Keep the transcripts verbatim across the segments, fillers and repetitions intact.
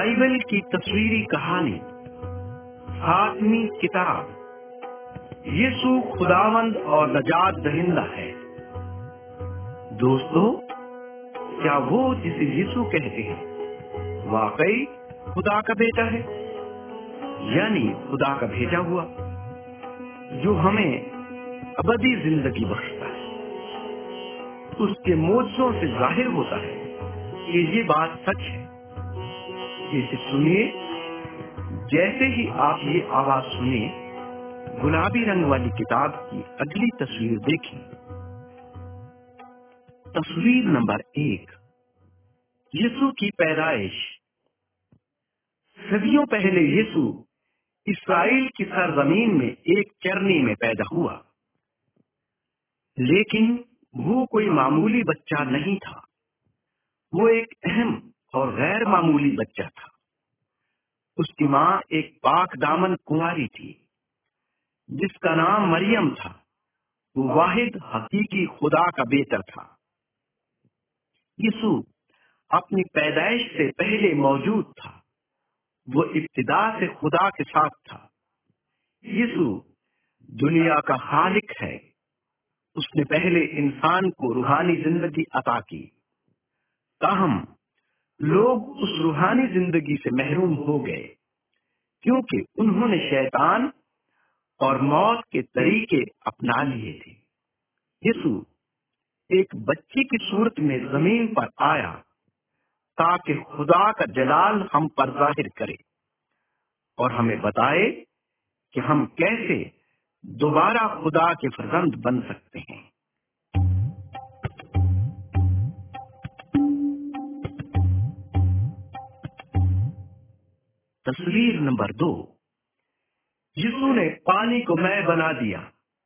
Bible کی تصویری کہانی ساتویں کتاب یسوع خداوند اور نجات دہندہ ہے۔ دوستو، کیا وہ جسے یسوع کہتے ہیں واقعی خدا کا بیٹا ہے، یعنی خدا کا بھیجا ہوا، جو ہمیں ابدی زندگی بخشتا ہے؟ اس کے معجزوں سے ظاہر ہوتا ہے کہ یہ بات سچ ہے۔ اسے سنیے۔ جیسے ہی آپ یہ آواز سنیں، گلابی رنگ والی کتاب کی اگلی تصویر دیکھیں۔ تصویر نمبر ایک، یسوع کی پیدائش۔ صدیوں پہلے یسوع اسرائیل کی سرزمین میں ایک چرنی میں پیدا ہوا، لیکن وہ کوئی معمولی بچہ نہیں تھا۔ وہ ایک اہم اور غیر معمولی بچہ تھا۔ اس کی ماں ایک پاک دامن کنواری تھی جس کا نام مریم تھا۔ وہ واحد حقیقی خدا کا بیٹا تھا۔ یسوع اپنی پیدائش سے پہلے موجود تھا۔ وہ ابتدا سے خدا کے ساتھ تھا۔ یسوع دنیا کا خالق ہے۔ اس نے پہلے انسان کو روحانی زندگی عطا کی، تاہم لوگ اس روحانی زندگی سے محروم ہو گئے کیونکہ انہوں نے شیطان اور موت کے طریقے اپنا لیے تھے۔ یسوع ایک بچے کی صورت میں زمین پر آیا تاکہ خدا کا جلال ہم پر ظاہر کرے اور ہمیں بتائے کہ ہم کیسے دوبارہ خدا کے فرزند بن سکتے ہیں۔ تصویر نمبر دو، یسوع نے پانی کو مے بنا دیا۔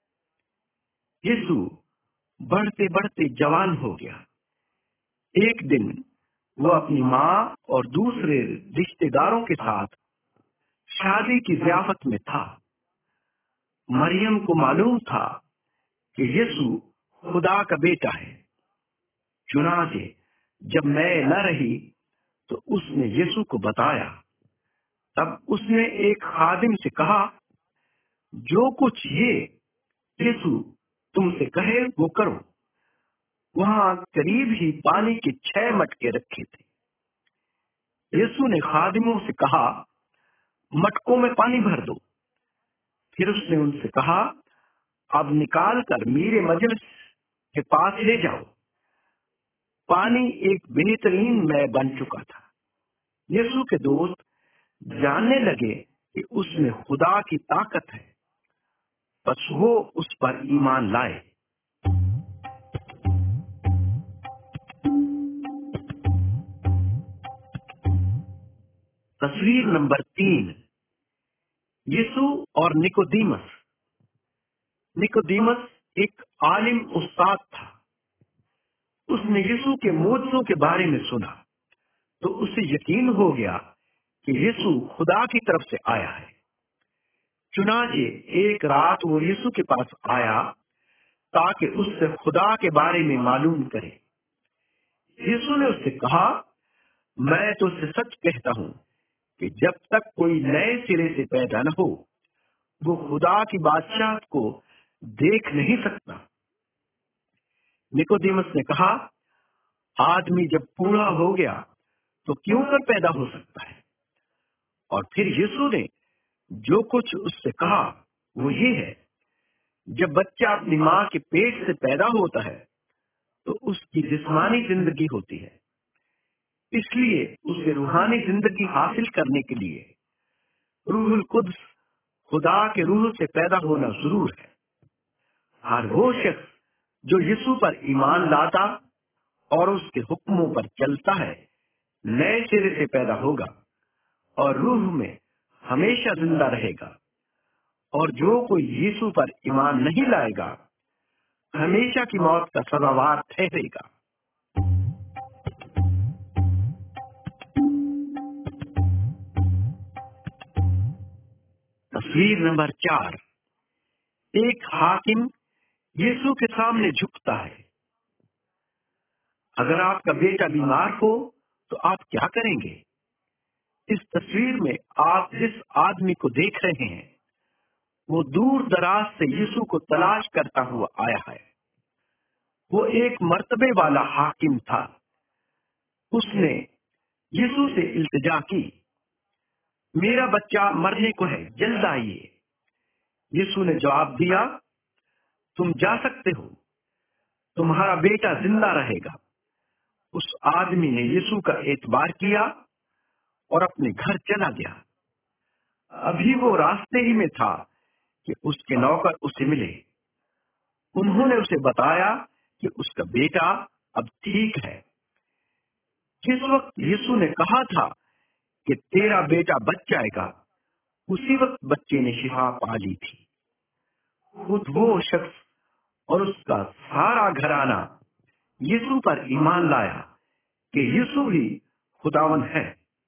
یسوع بڑھتے بڑھتے جوان ہو گیا۔ ایک دن وہ اپنی ماں اور دوسرے رشتہ داروں کے ساتھ شادی کی ضیافت میں تھا۔ مریم کو معلوم تھا کہ یسوع خدا کا بیٹا ہے، چنانچہ جب مے نہ رہی تو اس نے یسوع کو بتایا۔ تب اس نے ایک خادم سے کہا، جو کچھ یہ یسوع تم سے کہے وہ کرو۔ وہاں قریب ہی پانی کے چھ مٹکے رکھے تھے۔ یسوع نے خادموں سے کہا، مٹکوں میں پانی بھر دو۔ پھر اس نے ان سے کہا، اب نکال کر میرے مجلس کے پاس لے جاؤ۔ پانی ایک بہترین مے بن چکا تھا۔ یسوع کے دوست جاننے لگے کہ اس میں خدا کی طاقت ہے، بس وہ اس پر ایمان لائے۔ تصویر نمبر تین، یسوع اور نکودیمس۔ نکودیمس ایک عالم استاد تھا۔ اس نے یسوع کے معجزوں کے بارے میں سنا تو اسے یقین ہو گیا کہ یسوع خدا کی طرف سے آیا ہے۔ چنانچہ ایک رات وہ یسوع کے پاس آیا تاکہ اس سے خدا کے بارے میں معلوم کرے۔ یسوع نے اس سے کہا، میں تو سے سچ کہتا ہوں کہ جب تک کوئی نئے سرے سے پیدا نہ ہو، وہ خدا کی بادشاہت کو دیکھ نہیں سکتا۔ نکودیمس نے کہا، آدمی جب بوڑھا ہو گیا تو کیوں کر پیدا ہو سکتا ہے؟ اور پھر یسوع نے جو کچھ اس سے کہا وہ یہ ہے، جب بچہ اپنی ماں کے پیٹ سے پیدا ہوتا ہے تو اس کی جسمانی زندگی ہوتی ہے، اس لیے اسے روحانی زندگی حاصل کرنے کے لیے روح القدس خدا کے روح سے پیدا ہونا ضرور ہے۔ ہر وہ شخص جو یسوع پر ایمان لاتا اور اس کے حکموں پر چلتا ہے نئے سرے سے پیدا ہوگا اور روح میں ہمیشہ زندہ رہے گا، اور جو کوئی یسوع پر ایمان نہیں لائے گا ہمیشہ کی موت کا سزاوار ٹھہرے گا۔ تصویر نمبر چار، ایک حاکم یسوع کے سامنے جھکتا ہے۔ اگر آپ کا بیٹا بیمار ہو تو آپ کیا کریں گے؟ اس تصویر میں آپ جس آدمی کو دیکھ رہے ہیں وہ دور دراز سے یسوع کو تلاش کرتا ہوا آیا ہے۔ وہ ایک مرتبے والا حاکم تھا۔ اس نے یسوع سے التجا کی، میرا بچہ مرنے کو ہے، جلد آئیے۔ یسوع نے جواب دیا، تم جا سکتے ہو، تمہارا بیٹا زندہ رہے گا۔ اس آدمی نے یسوع کا اعتبار کیا اور اپنے گھر چلا گیا۔ ابھی وہ راستے ہی میں تھا کہ اس کے نوکر اسے ملے۔ انہوں نے اسے بتایا کہ اس کا بیٹا اب ٹھیک ہے۔ جس وقت یسوع نے کہا تھا کہ تیرا بیٹا بچ جائے گا، اسی وقت بچے نے شفا پا لی تھی۔ خود وہ شخص اور اس کا سارا گھرانہ یسوع پر ایمان لایا کہ یسوع ہی خداوند ہے۔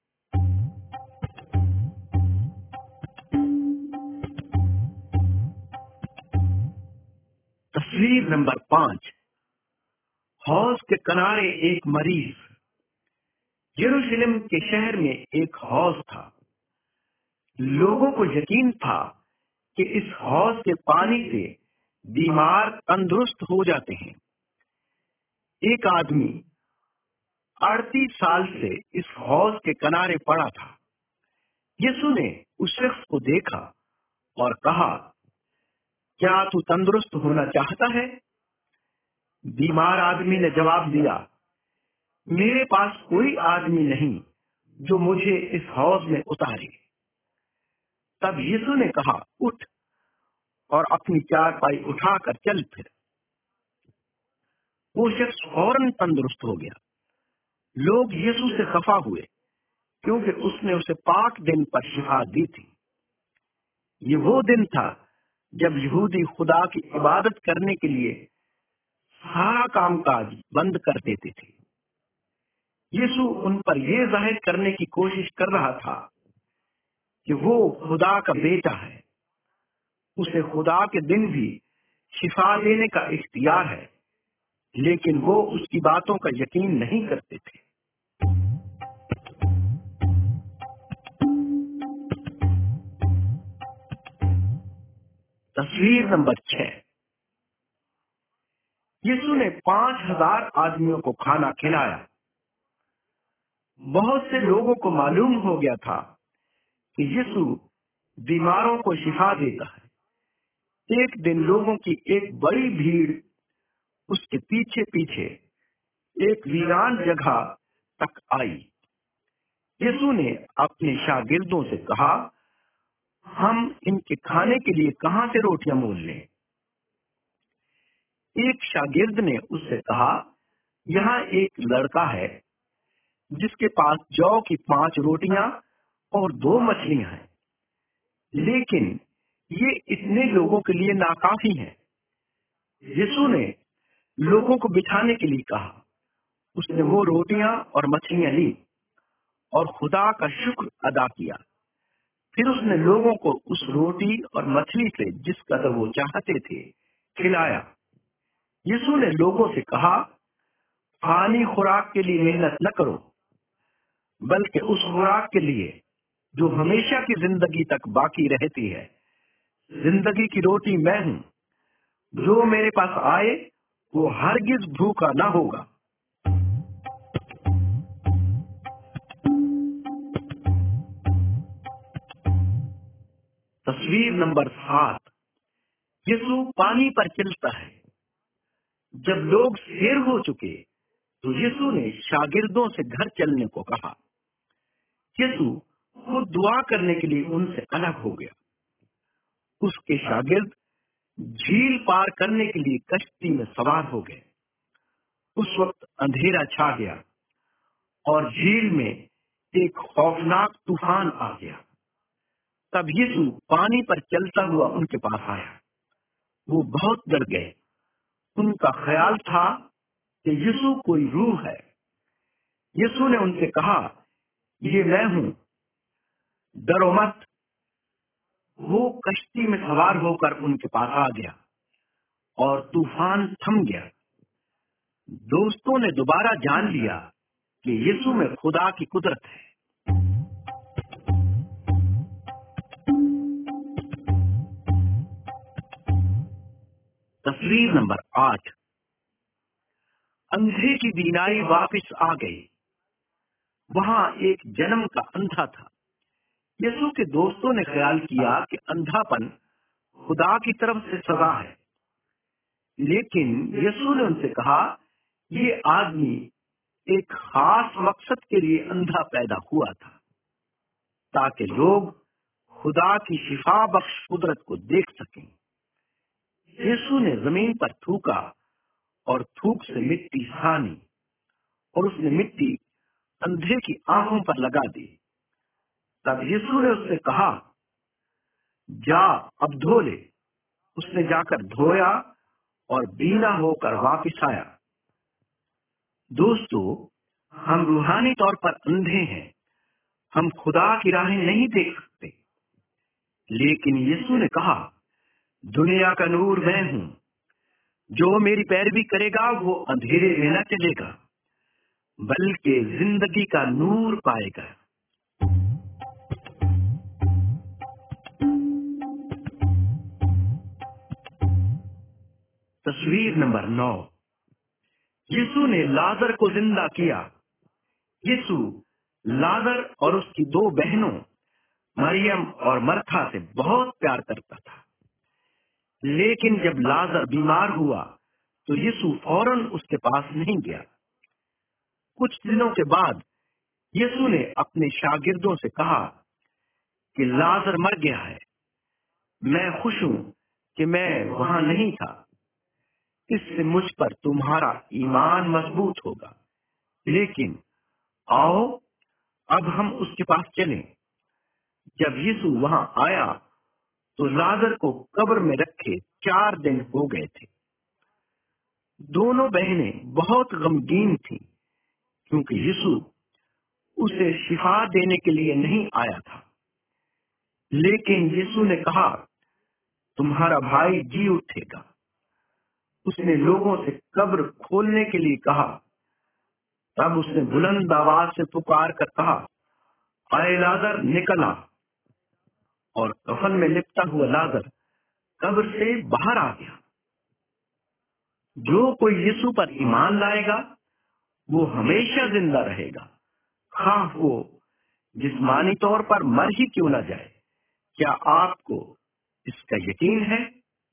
تصویر نمبر پانچ، حوض کے کنارے ایک مریض۔ یروشلم کے شہر میں ایک حوض تھا۔ لوگوں کو یقین تھا کہ اس حوض کے پانی سے بیمار تندرست ہو جاتے ہیں۔ ایک آدمی اڑتیس سال سے اس حوض کے کنارے پڑا تھا۔ یسوع نے اس شخص کو دیکھا اور کہا، کیا تو تندرست ہونا چاہتا ہے؟ بیمار آدمی نے جواب دیا، میرے پاس کوئی آدمی نہیں جو مجھے اس حوض میں اتارے۔ تب یسوع نے کہا، اٹھ اور اپنی چارپائی اٹھا کر چل پھر۔ وہ شخص فوراً تندرست ہو گیا۔ لوگ یسوع سے خفا ہوئے کیونکہ اس نے اسے پاک دن پر شفا دی تھی۔ یہ وہ دن تھا جب یہودی خدا کی عبادت کرنے کے لیے سارا کام کاج بند کر دیتے تھے۔ یسوع ان پر یہ ظاہر کرنے کی کوشش کر رہا تھا کہ وہ خدا کا بیٹا ہے۔ اسے خدا کے دن بھی شفا دینے کا اختیار ہے، لیکن وہ اس کی باتوں کا یقین نہیں کرتے تھے۔ تصویر نمبر چھ، یسوع نے پانچ ہزار آدمیوں کو کھانا کھلایا۔ بہت سے لوگوں کو معلوم ہو گیا تھا کہ یسوع بیماروں کو شفا دیتا ہے۔ ایک دن لوگوں کی ایک بڑی بھیڑ اس کے پیچھے پیچھے ایک ویران جگہ تک آئی۔ یسوع نے اپنے شاگردوں سے کہا، ہم ان کے کھانے کے لیے کہاں سے روٹیاں مول لیں؟ ایک شاگرد نے اس سے کہا، یہاں ایک لڑکا ہے جس کے پاس جو کی پانچ روٹیاں اور دو مچھلیاں ہیں، لیکن یہ اتنے لوگوں کے لیے ناکافی ہیں۔ یسوع نے لوگوں کو بٹھانے کے لیے کہا۔ اس نے وہ روٹیاں اور مچھلیاں لی اور خدا کا شکر ادا کیا۔ پھر اس نے لوگوں کو اس روٹی اور مچھلی سے جس قدر وہ چاہتے تھے کھلایا۔ یسوع نے لوگوں سے کہا، فانی خوراک کے لیے محنت نہ کرو، بلکہ اس خوراک کے لیے جو ہمیشہ کی زندگی تک باقی رہتی ہے۔ زندگی کی روٹی میں ہوں، جو میرے پاس آئے وہ ہرگز بھوکا نہ ہوگا۔ تصویر نمبر سات، یسوع پانی پر چلتا ہے۔ جب لوگ سیر ہو چکے تو یسوع نے شاگردوں سے گھر چلنے کو کہا۔ یسوع خود دعا کرنے کے لیے ان سے الگ ہو گیا۔ اس کے شاگرد جھیل پار کرنے کے لیے کشتی میں سوار ہو گئے۔ اس وقت اندھیرا چھا گیا اور جھیل میں ایک خوفناک طوفان آ گیا۔ تب یسوع پانی پر چلتا ہوا ان کے پاس آیا۔ وہ بہت ڈر گئے۔ ان کا خیال تھا کہ یسوع کوئی روح ہے۔ یسوع نے ان سے کہا، یہ میں ہوں، ڈرو مت۔ وہ کشتی میں سوار ہو کر ان کے پاس آ گیا اور طوفان تھم گیا۔ دوستوں نے دوبارہ جان لیا کہ یسوع میں خدا کی قدرت ہے۔ تصویر نمبر آٹھ، اندھے کی بینائی واپس آ گئی۔ وہاں ایک جنم کا اندھا تھا۔ یسوع کے دوستوں نے خیال کیا کہ اندھا پن خدا کی طرف سے سزا ہے، لیکن یسوع نے ان سے کہا، یہ آدمی ایک خاص مقصد کے لیے اندھا پیدا ہوا تھا، تاکہ لوگ خدا کی شفا بخش قدرت کو دیکھ سکیں۔ یسوع نے زمین پر تھوکا اور تھوک سے مٹی چھانی، اور اس نے مٹی اندھے کی آنکھوں پر لگا دی۔ تب یسوع نے اس سے کہا، جا اب دھو لے۔ اس نے جا کر دھویا اور بینا ہو کر واپس آیا۔ دوستو، ہم روحانی طور پر اندھے ہیں، ہم خدا کی راہیں نہیں دیکھ سکتے، لیکن یسوع نے کہا، دنیا کا نور میں ہوں، جو میری پیروی کرے گا وہ اندھیرے میں نہ چلے گا بلکہ زندگی کا نور پائے گا۔ تصویر نمبر نو، یسوع نے لازر کو زندہ کیا۔ یسوع لازر اور اس کی دو بہنوں مریم اور مرتھا سے بہت پیار کرتا تھا، لیکن جب لازر بیمار ہوا تو یسوع فوراً اس کے پاس نہیں گیا۔ کچھ دنوں کے بعد یسوع نے اپنے شاگردوں سے کہا کہ لازر مر گیا ہے، میں خوش ہوں کہ میں وہاں نہیں تھا، اس سے مجھ پر تمہارا ایمان مضبوط ہوگا، لیکن آؤ اب ہم اس کے پاس چلیں۔ جب یسوع وہاں آیا تو لازر کو قبر میں رکھے چار دن ہو گئے تھے۔ دونوں بہنیں بہت غمگین تھیں، کیونکہ یسوع اسے شفا دینے کے لیے نہیں آیا تھا۔ لیکن یسوع نے کہا، تمہارا بھائی جی اٹھے گا۔ اس نے لوگوں سے قبر کھولنے کے لیے کہا۔ تب اس نے بلند آواز سے پکار کر کہا، اے لازر نکل آ۔ اور کفن میں لپٹا ہوا لازر قبر سے باہر آ گیا۔ جو کوئی یسوع پر ایمان لائے گا وہ ہمیشہ زندہ رہے گا، خواہ وہ جسمانی طور پر مر ہی کیوں نہ جائے۔ کیا آپ کو اس کا یقین ہے؟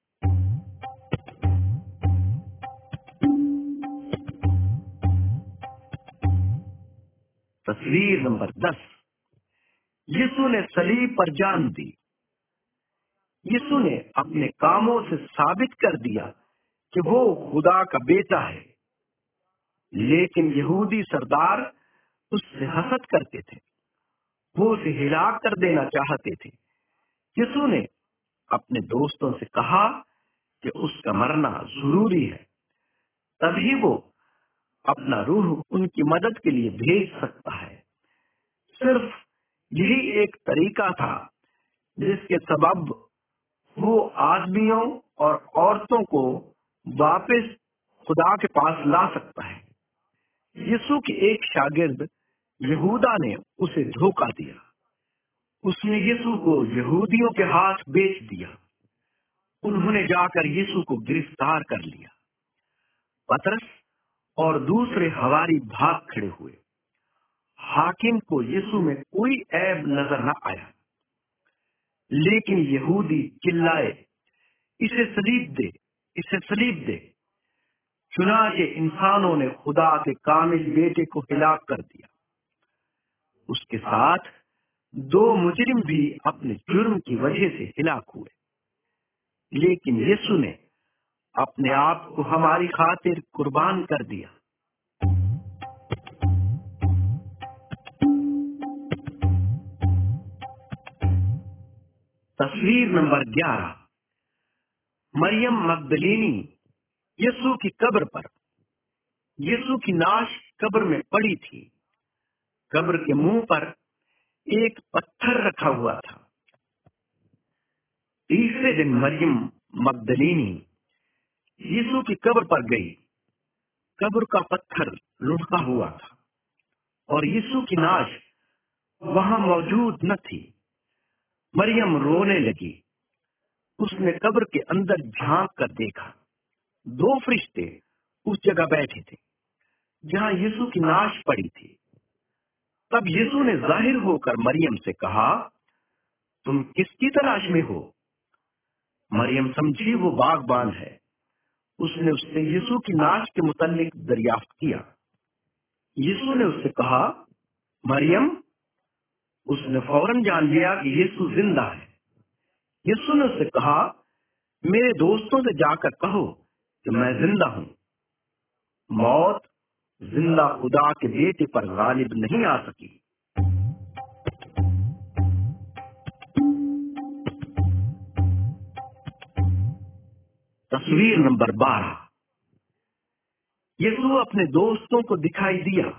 تصویر نمبر دس، یسوع نے صلیب پر جان دی۔ یسوع نے اپنے کاموں سے ثابت کر دیا کہ وہ خدا کا بیٹا ہے، لیکن یہودی سردار اس سے حسد کرتے تھے، وہ اسے ہلاک کر دینا چاہتے تھے۔ یسوع نے اپنے دوستوں سے کہا کہ اس کا مرنا ضروری ہے، تبھی وہ اپنا روح ان کی مدد کے لیے بھیج سکتا ہے۔ صرف یہی ایک طریقہ تھا جس کے سبب وہ آدمیوں اور عورتوں کو واپس خدا کے پاس لا سکتا ہے۔ یسوع کے ایک شاگرد یہودا نے اسے دھوکا دیا۔ اس نے یسوع کو یہودیوں کے ہاتھ بیچ دیا۔ انہوں نے جا کر یسوع کو گرفتار کر لیا۔ پترس اور دوسرے حواری بھاگ کھڑے ہوئے۔ حاکم کو یسوع میں کوئی عیب نظر نہ آیا، لیکن یہودی چلائے، اسے صلیب دے، اسے صلیب دے۔ چنانچہ انسانوں نے خدا کے کامل بیٹے کو ہلاک کر دیا۔ اس کے ساتھ دو مجرم بھی اپنے جرم کی وجہ سے ہلاک ہوئے، لیکن یسوع نے اپنے آپ کو ہماری خاطر قربان کر دیا۔ تصویر نمبر گیارہ، مریم مگدلینی یسوع کی قبر پر۔ یسوع کی نعش قبر میں پڑی تھی۔ قبر کے منہ پر ایک پتھر رکھا ہوا تھا۔ تیسرے دن مریم مگدلینی یسوع کی قبر پر گئی۔ قبر کا پتھر لڑکا ہوا تھا اور یسوع کی نعش وہاں موجود نہ تھی۔ مریم رونے لگی۔ اس نے قبر کے اندر جھانک کر دیکھا दो फरिश्ते उस जगह बैठे थे जहां यीशु की नाश पड़ी थी। तब यीशु ने जाहिर होकर मरियम से कहा, तुम किसकी तलाश में हो? मरियम समझी वो बागबान है। उसने उससे यीशु की नाश के मुतल्लिक दरियाफ्त किया। यीशु ने उससे कहा, मरियम। उसने फौरन जान लिया कि यीशु जिंदा है। यीशु ने उससे कहा, मेरे दोस्तों से जाकर कहो कि मैं जिंदा हूं। मौत जिंदा खुदा के बेटे पर गालिब नहीं आ सकी। तस्वीर नंबर बारह। यीशु अपने दोस्तों को दिखाई दिया।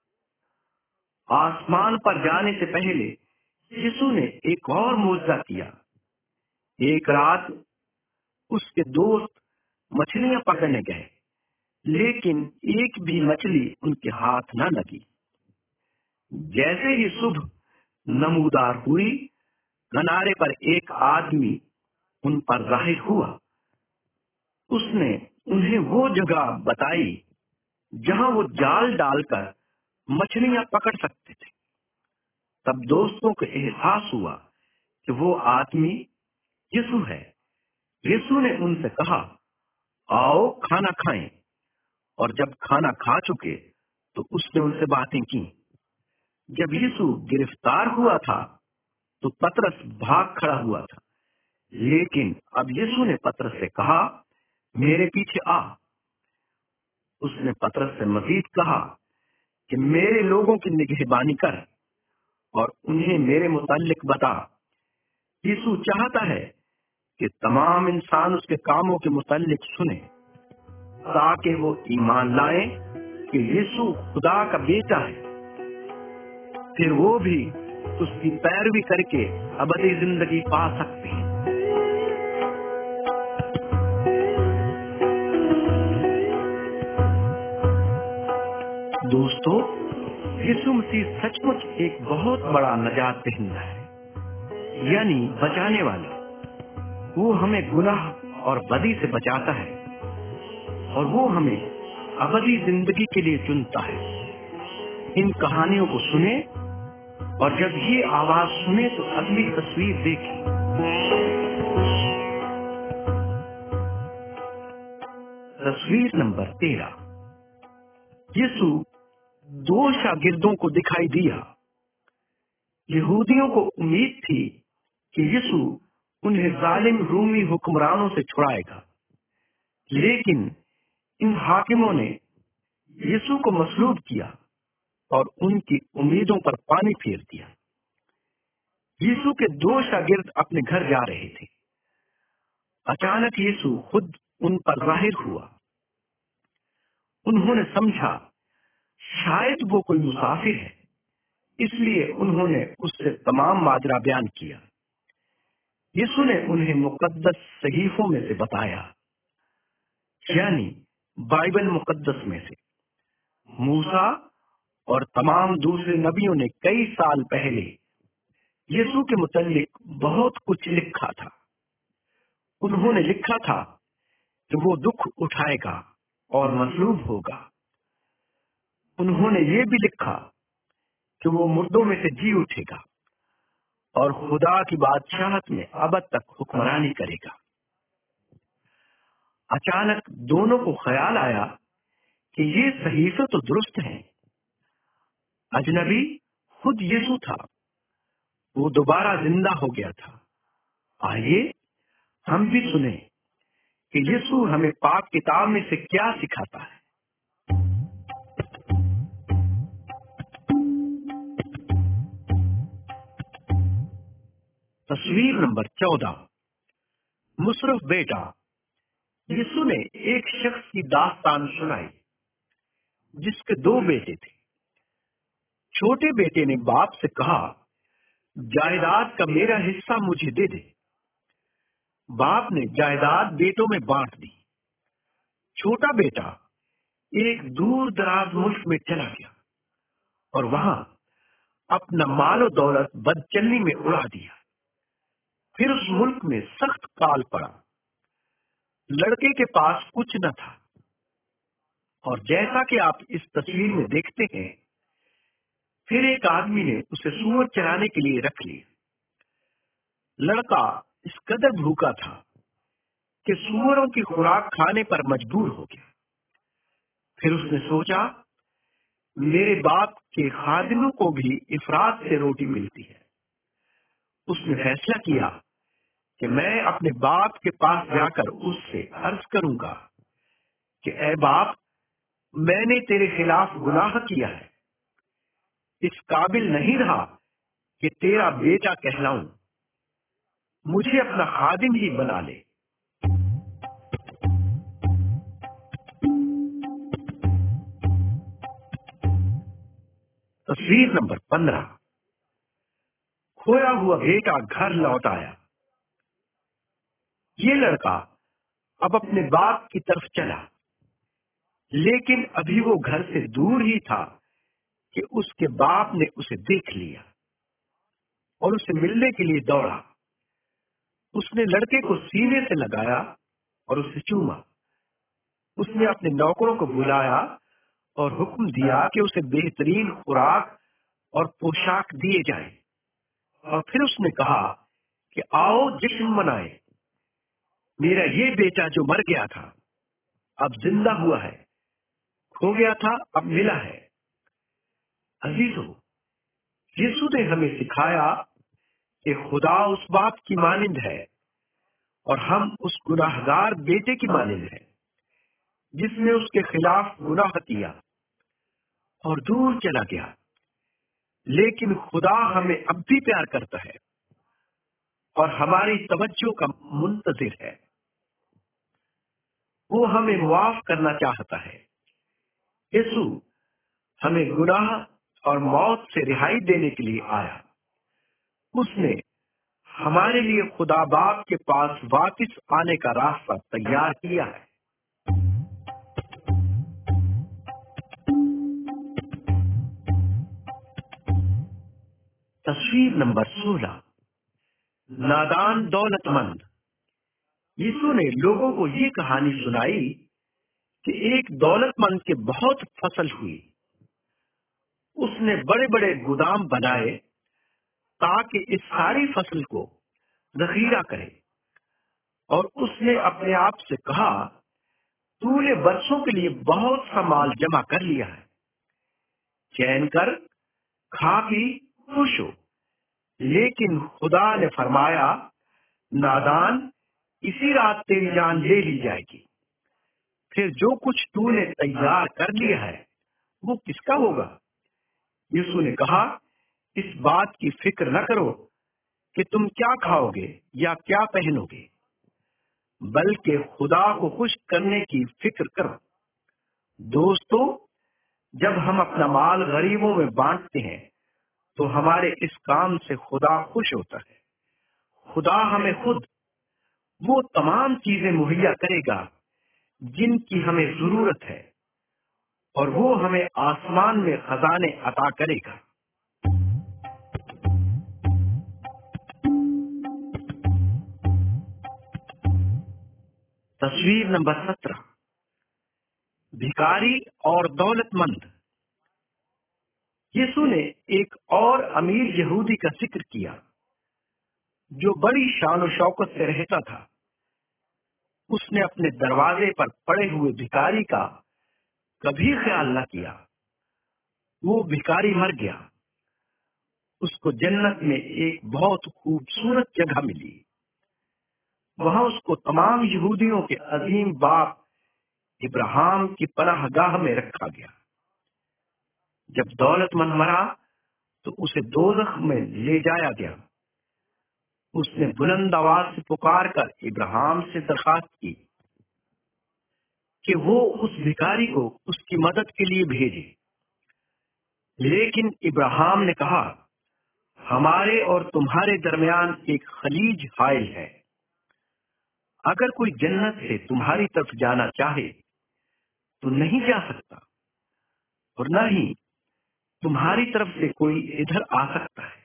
आसमान पर जाने से पहले यीशु ने एक और मौजज़ा किया। एक रात उसके दोस्त मछलियां पकड़ने गए, लेकिन एक भी मछली उनके हाथ न लगी। जैसे ही सुबह नमूदार हुई, किनारे पर एक आदमी उन पर जाहिर हुआ। उसने उन्हें वो जगह बताई जहां वो जाल डालकर मछलियां पकड़ सकते थे। तब दोस्तों को एहसास हुआ कि वो आदमी यीशु है। यीशु ने उनसे कहा, आओ खाना खाएं। और जब खाना खा चुके तो उसने उनसे बातें की। जब यीशु गिरफ्तार हुआ था तो पतरस भाग खड़ा हुआ था, लेकिन अब यीशु ने पतरस से कहा, मेरे पीछे आ। उसने पतरस से मजीद कहा कि मेरे लोगों की निगहबानी कर और उन्हें मेरे मुताल्लिक बता। यीशु चाहता है कि तमाम इंसान उसके कामों के मुताल्लिक सुने, ताकि वो ईमान लाएं कि यीशु खुदा का बेटा है। फिर वो भी उसकी पैरवी करके अबदी जिंदगी पा सकते हैं। दोस्तों, यीशु मसीह सचमुच एक बहुत बड़ा नजात दहिंदा है, यानी बचाने वाला। वो हमें गुनाह और बदी से बचाता है और वो हमें अबदी जिंदगी के लिए चुनता है। इन कहानियों को सुने और जब ये आवाज सुने तो अगली तस्वीर देखें। तस्वीर नंबर तेरह। यीशु दो शागिर्दों को दिखाई दिया। यहूदियों को उम्मीद थी कि यीशु उन्हें जालिम रूमी हुक्मरानों से छुड़ाएगा, लेकिन इन हाकिमों ने यीशु को मसलूब किया और उनकी उम्मीदों पर पानी फेर दिया। यीशु के दो शागिर्द अपने घर जा रहे थे। अचानक यीशु खुद उन पर जाहिर हुआ। उन्होंने समझा शायद वो कोई मुसाफिर है, इसलिए उन्होंने उससे तमाम माजरा बयान किया। यीशु ने उन्हें मुकद्दस सहीफों में से बताया, यानी बाइबल मुकद्दस में से। मूसा और तमाम दूसरे नबियों ने कई साल पहले यीशु के मुतल्लिक बहुत कुछ लिखा था। उन्होंने लिखा था कि वो दुख उठाएगा और मसलूब होगा। उन्होंने ये भी लिखा कि वो मुर्दों में से जी उठेगा और खुदा की बादशाहत में अबद तक हुक्मरानी करेगा। अचानक दोनों को ख्याल आया कि ये सहीफे तो दुरुस्त हैं। अजनबी खुद यीशु था। वो दोबारा जिंदा हो गया था। आइए हम भी सुने कि यीशु हमें पाक किताब में से क्या सिखाता है। तस्वीर नंबर चौदह। मुशर्रफ बेटा। यीशु ने एक शख्स की दास्तान सुनाई जिसके दो बेटे थे। छोटे बेटे ने बाप से कहा, जायदाद का मेरा हिस्सा मुझे दे दे। बाप ने जायदाद बेटों में बांट दी। छोटा बेटा एक दूर दराज मुल्क में चला गया और वहां अपना मालो दौलत बदचलनी में उड़ा दिया। फिर उस मुल्क में सख्त काल पड़ा। लड़के के पास कुछ न था, और जैसा कि आप इस तस्वीर में देखते हैं, फिर एक आदमी ने उसे सूअर चराने के लिए रख लिया। लड़का इस कदर भूखा था कि सूअरों की खुराक खाने पर मजबूर हो गया। फिर उसने सोचा, मेरे बाप के खादिमों को भी इफरात से रोटी मिलती है। उसने फैसला किया कि मैं अपने बाप के पास जाकर उससे अर्ज करूंगा कि ऐ बाप, मैंने तेरे खिलाफ गुनाह किया है, इस काबिल नहीं रहा कि तेरा बेटा कहलाऊं, मुझे अपना खादिम ही बना ले। तस्वीर नंबर पंद्रह। खोया हुआ बेटा घर लौट आया। ये लड़का अब अपने बाप की तरफ चला, लेकिन अभी वो घर से दूर ही था कि उसके बाप ने उसे देख लिया और उसे मिलने के लिए दौड़ा। उसने लड़के को सीने से लगाया और उसे चूमा। उसने अपने नौकरों को बुलाया और हुक्म दिया कि उसे बेहतरीन खुराक और पोशाक दिए जाए, और फिर उसने कहा कि आओ जश्न मनाए। मेरा ये बेटा जो मर गया था अब जिंदा हुआ है, खो गया था अब मिला है। अजीजों, यीशु ने हमें सिखाया कि खुदा उस बाप की मानिंद है और हम उस गुनाहगार बेटे की मानिंद है जिसने उसके खिलाफ गुनाह किया और दूर चला गया। लेकिन खुदा हमें अब भी प्यार करता है और हमारी तवज्जो का मुंतजिर है। वो हमें मुआफ करना चाहता है। यीशु हमें गुनाह और मौत से रिहाई देने के लिए आया। उसने हमारे लिए खुदा बाप के पास वापस आने का रास्ता तैयार किया है। तस्वीर नंबर सोलह। नादान दौलतमंद। यीशु ने लोगों को ये कहानी सुनाई कि एक दौलतमंद के बहुत फसल हुई। उसने बड़े बड़े गोदाम बनाए ताकि इस सारी फसल को जखीरा करे, और उसने अपने आप से कहा, तूने बरसों के लिए बहुत सा माल जमा कर लिया है, चैन कर, खा पी, खुश हो। लेकिन खुदा ने फरमाया, नादान, इसी रात तेरी जान ले ली जाएगी। फिर जो कुछ तूने तैयार कर लिया है वो किसका होगा? यीशु ने कहा, इस बात की फिक्र न करो कि तुम क्या खाओगे या क्या पहनोगे, बल्कि खुदा को खुश करने की फिक्र करो। दोस्तों, जब हम अपना माल गरीबों में बांटते हैं तो हमारे इस काम से खुदा खुश होता है। खुदा हमें खुद वो तमाम चीजें मुहैया करेगा जिनकी हमें जरूरत है, और वो हमें आसमान में खजाने अता करेगा। तस्वीर नंबर सत्रह। भिखारी और दौलतमंद। यीशु ने एक और अमीर यहूदी का जिक्र किया जो बड़ी शान और शौकत से रहता था। उसने अपने दरवाजे पर पड़े हुए भिखारी का कभी ख्याल न किया। वो भिखारी मर गया। उसको जन्नत में एक बहुत खूबसूरत जगह मिली। वहां उसको तमाम यहूदियों के अजीम बाप इब्राहिम की पनाहगाह में रखा गया। जब दौलतमंद मरा तो उसे दोज़ख में ले जाया गया। उसने बुलंद आवाज से पुकार कर इब्राहिम से दरखास्त की कि वो उस भिखारी को उसकी मदद के लिए भेजे। लेकिन इब्राहिम ने कहा, हमारे और तुम्हारे दरमियान एक खलीज हाइल है। अगर कोई जन्नत से तुम्हारी तरफ जाना चाहे तो नहीं जा सकता, और न ही तुम्हारी तरफ से कोई इधर आ सकता है।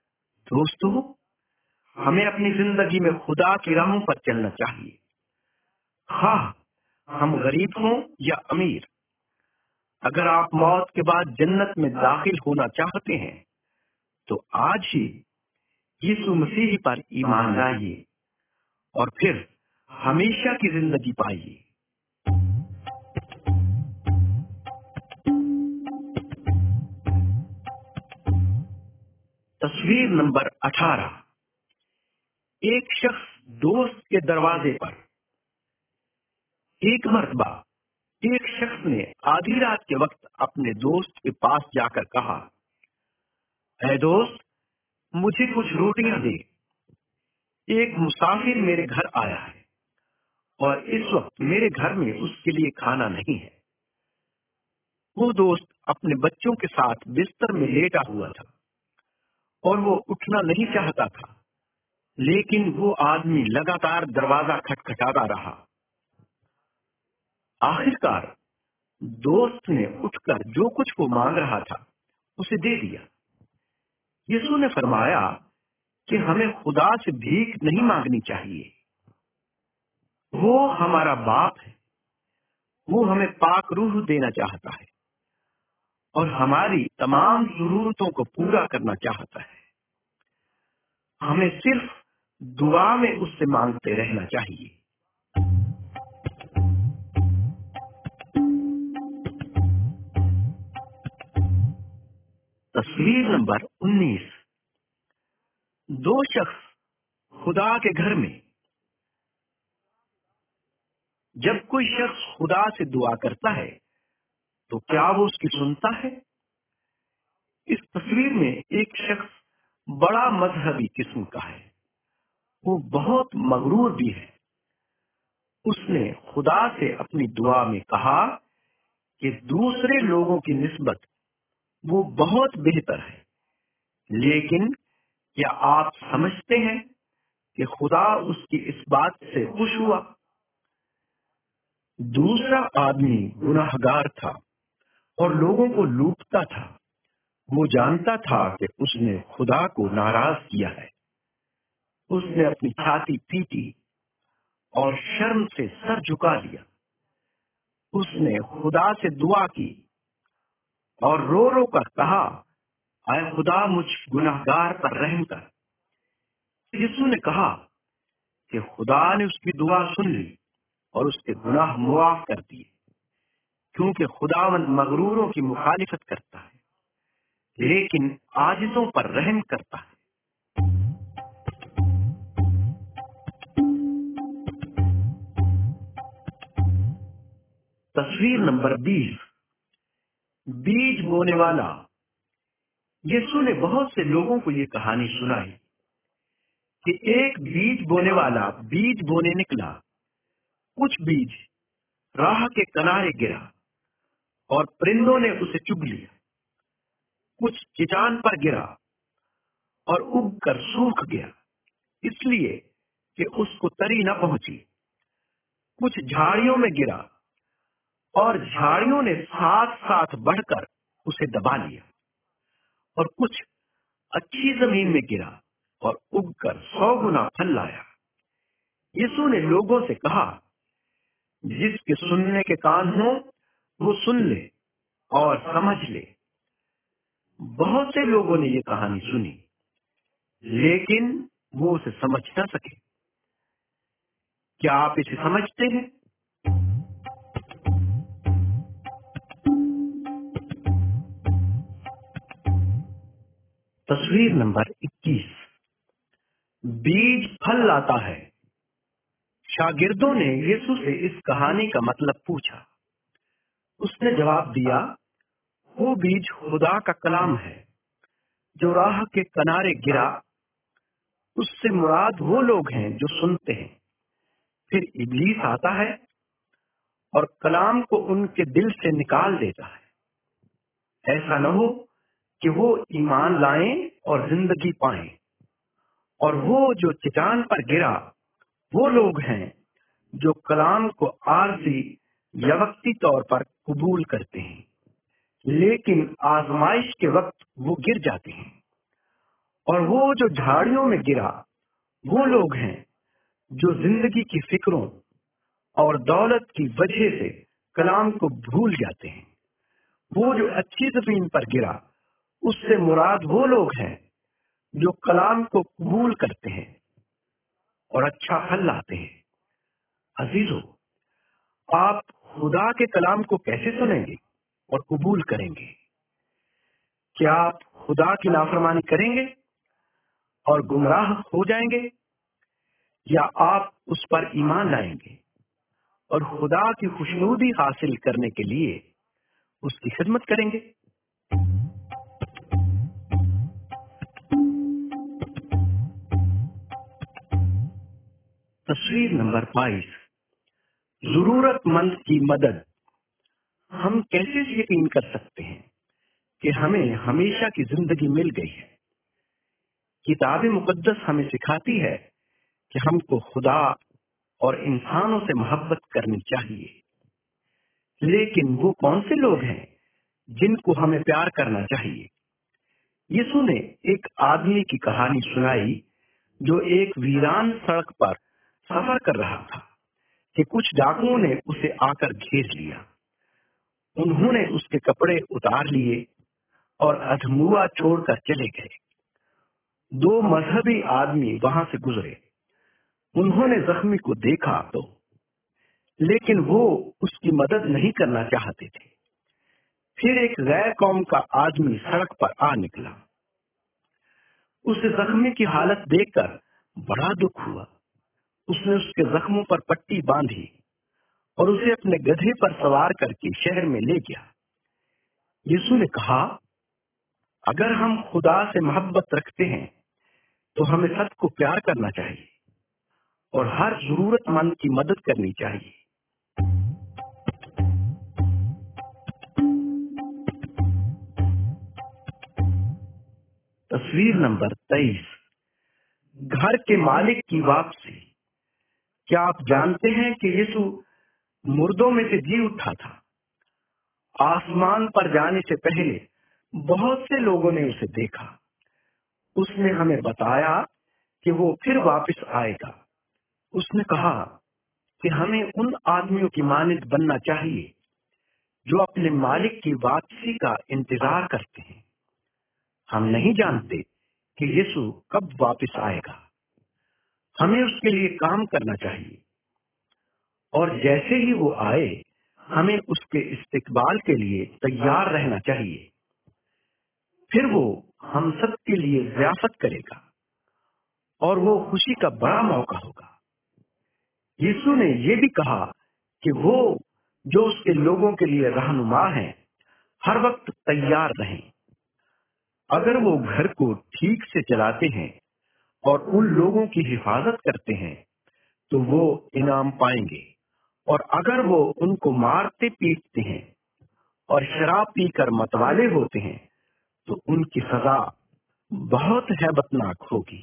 दोस्तों, हमें अपनी जिंदगी में खुदा की राहों पर चलना चाहिए خواہ ہم غریب ہوں یا امیر، اگر آپ موت کے بعد جنت میں داخل ہونا چاہتے ہیں تو آج ہی یسوع مسیح پر ایمان لائیے اور پھر ہمیشہ کی زندگی پائیے۔ تصویر نمبر اٹھارہ۔ ایک شخص دوست کے دروازے پر۔ ایک مرتبہ ایک شخص نے آدھی رات کے وقت اپنے دوست کے پاس جا کر کہا، اے دوست، مجھے کچھ روٹیاں دے، ایک مسافر میرے گھر آیا ہے اور اس وقت میرے گھر میں اس کے لیے کھانا نہیں ہے۔ وہ دوست اپنے بچوں کے ساتھ بستر میں لیٹا ہوا تھا اور وہ اٹھنا نہیں چاہتا تھا، لیکن وہ آدمی لگاتار دروازہ کھٹکھٹاتا رہا۔ آخر کار دوست نے اٹھ کر جو کچھ وہ مانگ رہا تھا اسے دے دیا۔ یسوع نے فرمایا کہ ہمیں خدا سے بھیک نہیں مانگنی چاہیے، وہ ہمارا باپ ہے، وہ ہمیں پاک روح دینا چاہتا ہے اور ہماری تمام ضرورتوں کو پورا کرنا چاہتا ہے۔ ہمیں صرف دعا میں اس سے مانگتے رہنا چاہیے۔ تصویر نمبر انیس۔ دو شخص خدا کے گھر میں۔ جب کوئی شخص خدا سے دعا کرتا ہے تو کیا وہ اس کی سنتا ہے؟ اس تصویر میں ایک شخص بڑا مذہبی قسم کا ہے، وہ بہت مغرور بھی ہے۔ اس نے خدا سے اپنی دعا میں کہا کہ دوسرے لوگوں کی نسبت وہ بہت بہتر ہے، لیکن کیا آپ سمجھتے ہیں کہ خدا اس کی اس بات سے خوش ہوا؟ دوسرا آدمی گناہگار تھا اور لوگوں کو لوٹتا تھا۔ وہ جانتا تھا کہ اس نے خدا کو ناراض کیا ہے۔ اس نے اپنی چھاتی پیٹی اور شرم سے سر جھکا لیا۔ اس نے خدا سے دعا کی اور رو رو کر کہا، اے خدا، مجھ گناہگار پر رحم کر۔ یسوع نے کہا کہ خدا نے اس کی دعا سن لی اور اس کے گناہ معاف کر دیے، کیونکہ خداوند مغروروں کی مخالفت کرتا ہے لیکن عاجزوں پر رحم کرتا ہے۔ تصویر نمبر بیس۔ بیج بونے والا۔ یسوع نے بہت سے لوگوں کو یہ کہانی سنائی کہ ایک بیج بونے والا بیج بونے نکلا۔ کچھ بیج راہ کے کنارے گرا اور پرندوں نے اسے چگ لیا۔ کچھ چٹان پر گرا اور اگ کر سوکھ گیا، اس لیے کہ اس کو تری نہ پہنچی۔ کچھ جھاڑیوں میں گرا اور جھاڑیوں نے ساتھ ساتھ بڑھ کر اسے دبا لیا۔ اور کچھ اچھی زمین میں گرا اور اگ کر سو گنا پھل لایا۔ یسوع نے لوگوں سے کہا، جس کے سننے کے کان ہوں وہ سن لے اور سمجھ لے۔ بہت سے لوگوں نے یہ کہانی سنی لیکن وہ اسے سمجھ نہ سکے۔ کیا آپ اسے سمجھتے ہیں؟ تصویر نمبر اکیس۔ بیج پھل لاتا ہے۔ شاگردوں نے یسوع سے اس کہانی کا مطلب پوچھا۔ اس نے جواب دیا، وہ بیج خدا کا کلام ہے جو راہ کے کنارے گرا۔ اس سے مراد وہ لوگ ہیں جو سنتے ہیں، پھر ابلیس آتا ہے اور کلام کو ان کے دل سے نکال دیتا ہے، ایسا نہ ہو کہ وہ ایمان لائیں اور زندگی پائیں۔ اور وہ جو چٹان پر گرا وہ لوگ ہیں جو کلام کو عارضی یا وقتی طور پر قبول کرتے ہیں، لیکن آزمائش کے وقت وہ گر جاتے ہیں۔ اور وہ جو جھاڑیوں میں گرا وہ لوگ ہیں جو زندگی کی فکروں اور دولت کی وجہ سے کلام کو بھول جاتے ہیں۔ وہ جو اچھی زمین پر گرا، اس سے مراد وہ لوگ ہیں جو کلام کو قبول کرتے ہیں اور اچھا پھل لاتے ہیں۔ عزیزو، آپ خدا کے کلام کو کیسے سنیں گے اور قبول کریں گے؟ کیا آپ خدا کی نافرمانی کریں گے اور گمراہ ہو جائیں گے، یا آپ اس پر ایمان لائیں گے اور خدا کی خوشنودی حاصل کرنے کے لیے اس کی خدمت کریں گے؟ تصویر نمبر بائیس، ضرورت مند کی مدد۔ ہم کیسے یقین کر سکتے ہیں کہ ہمیں ہمیشہ کی زندگی مل گئی ہے؟ کتاب مقدس ہمیں سکھاتی ہے کہ ہم کو خدا اور انسانوں سے محبت کرنی چاہیے، لیکن وہ کون سے لوگ ہیں جن کو ہمیں پیار کرنا چاہیے؟ یسوع نے ایک آدمی کی کہانی سنائی جو ایک ویران سڑک پر سفر کر رہا تھا کہ کچھ ڈاکوؤں نے اسے آ کر گھیر لیا۔ انہوں نے اس کے کپڑے اتار لیے اور ادھموا چھوڑ کر چلے گئے۔ دو مذہبی آدمی وہاں سے گزرے۔ انہوں نے زخمی کو دیکھا تو لیکن وہ اس کی مدد نہیں کرنا چاہتے تھے۔ پھر ایک غیر قوم کا آدمی سڑک پر آ نکلا۔ اسے زخمی کی حالت دیکھ کر بڑا دکھ ہوا۔ اس نے اس کے زخموں پر پٹی باندھی اور اسے اپنے گدھے پر سوار کر کے شہر میں لے گیا۔ یسوع نے کہا، اگر ہم خدا سے محبت رکھتے ہیں تو ہمیں سب کو پیار کرنا چاہیے اور ہر ضرورت مند کی مدد کرنی چاہیے۔ تصویر نمبر تیئیس، گھر کے مالک کی واپسی۔ کیا آپ جانتے ہیں کہ یسوع مردوں میں سے جی اٹھا تھا؟ آسمان پر جانے سے پہلے بہت سے لوگوں نے اسے دیکھا۔ اس نے ہمیں بتایا کہ وہ پھر واپس آئے گا۔ اس نے کہا کہ ہمیں ان آدمیوں کی مانند بننا چاہیے جو اپنے مالک کی واپسی کا انتظار کرتے ہیں۔ ہم نہیں جانتے کہ یسوع کب واپس آئے گا۔ ہمیں اس کے لیے کام کرنا چاہیے، اور جیسے ہی وہ آئے ہمیں اس کے استقبال کے لیے تیار رہنا چاہیے۔ پھر وہ ہم سب کے لیے ضیافت کرے گا اور وہ خوشی کا بڑا موقع ہوگا۔ یسوع نے یہ بھی کہا کہ وہ جو اس کے لوگوں کے لیے رہنما ہیں ہر وقت تیار رہیں۔ اگر وہ گھر کو ٹھیک سے چلاتے ہیں اور ان لوگوں کی حفاظت کرتے ہیں تو وہ انعام پائیں گے، اور اگر وہ ان کو مارتے پیٹتے ہیں اور شراب پی کر متوالے ہوتے ہیں تو ان کی سزا بہت ہیبتناک ہوگی۔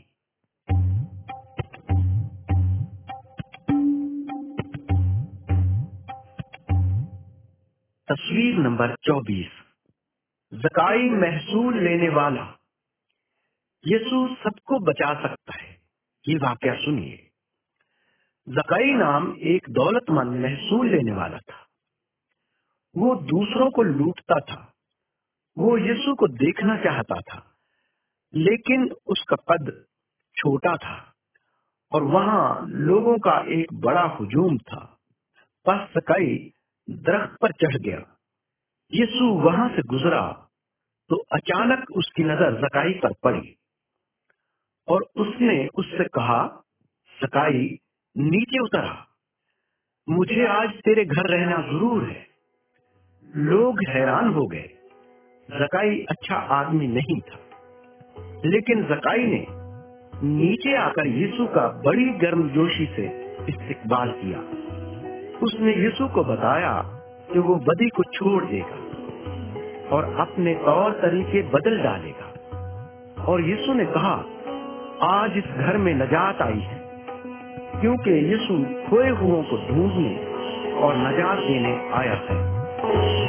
تصویر نمبر چوبیس، زکائی محصول لینے والا۔ یسوع سب کو بچا سکتا ہے۔ یہ واقعہ سنیے۔ زکائی نام ایک دولت مند محصول لینے والا تھا۔ وہ دوسروں کو لوٹتا تھا۔ وہ یسوع کو دیکھنا چاہتا تھا، لیکن اس کا قد چھوٹا تھا اور وہاں لوگوں کا ایک بڑا ہجوم تھا۔ پس زکائی درخت پر چڑھ گیا۔ یسوع وہاں سے گزرا تو اچانک اس کی نظر زکائی پر پڑی اور اس نے اس سے کہا، زکائی نیچے اترا، مجھے آج تیرے گھر رہنا ضرور ہے۔ لوگ حیران ہو گئے۔ زکائی اچھا آدمی نہیں تھا، لیکن زکائی نے نیچے آ کر یسوع کا بڑی گرم جوشی سے استقبال کیا۔ اس نے یسوع کو بتایا کہ وہ بدی کو چھوڑ دے گا اور اپنے طور طریقے بدل ڈالے گا، اور یسوع نے کہا، آج اس گھر میں نجات آئی ہے، کیونکہ یسوع کھوئے ہوئوں کو ڈھونڈنے اور نجات دینے آیا ہے۔